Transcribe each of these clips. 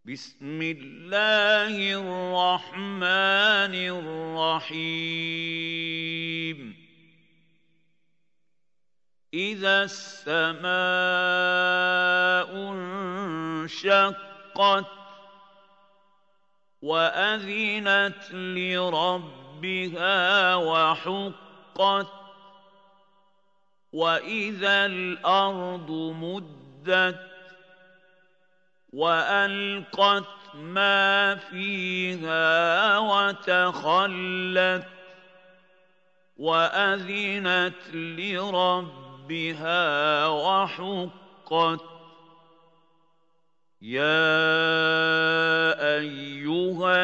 بسم الله الرحمن الرحيم إذا السماء انشقت وأذنت لربها وحقت وإذا الأرض مدت وألقت ما فيها وتخلت وأذنت لربها وحقت يا أيها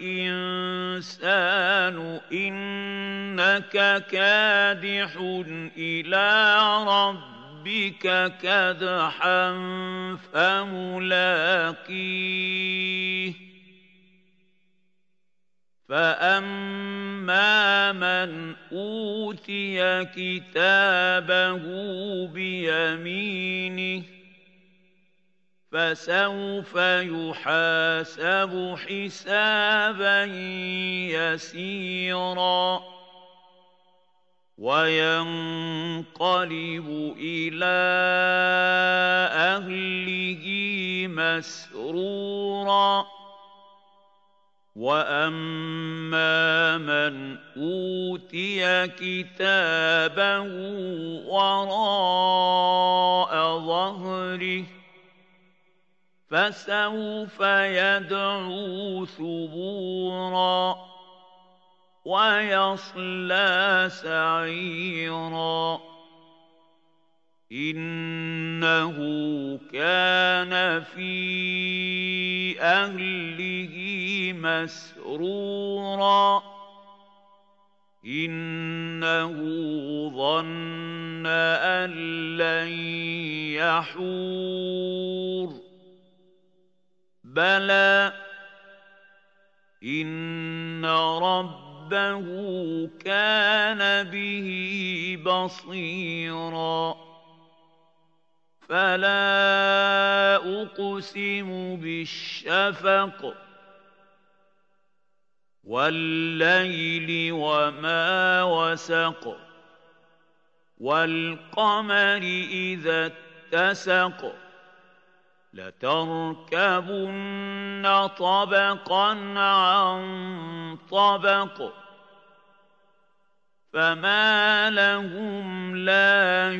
الإنسان إنك كادح إلى ربك كدحا فملاقيه فأما من أوتي كتابه بيمينه فسوف يحاسب حسابا يسيرا وينقلب إلى أهله مسرورا وأما من أوتي كتابه وراء ظهره فسوف يدعو ثبورا ويصلى سعيرا إنه كان في أهله مسرورا إنه ظن أن لن يحور بلى إن ربه كان به بصيرا فلا أقسم بالشفق والليل وما وسق والقمر إذا اتسق لتركبن طبقا عن طبق فما لهم لا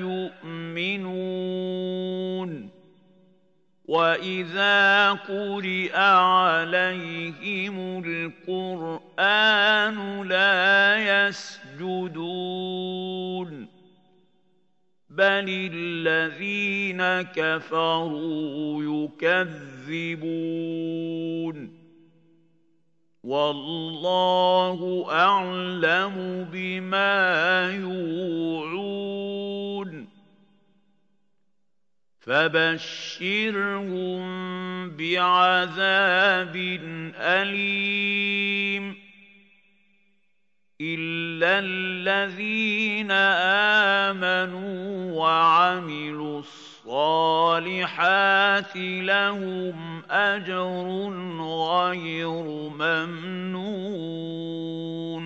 يؤمنون وإذا قرئ عليهم القرآن لا يسجدون بل الذين كفروا يكذبون والله أعلم بما يوعون فبشرهم بعذاب أليم إلا الذين آمنوا وعملوا الصالحات لهم أجر غير ممنون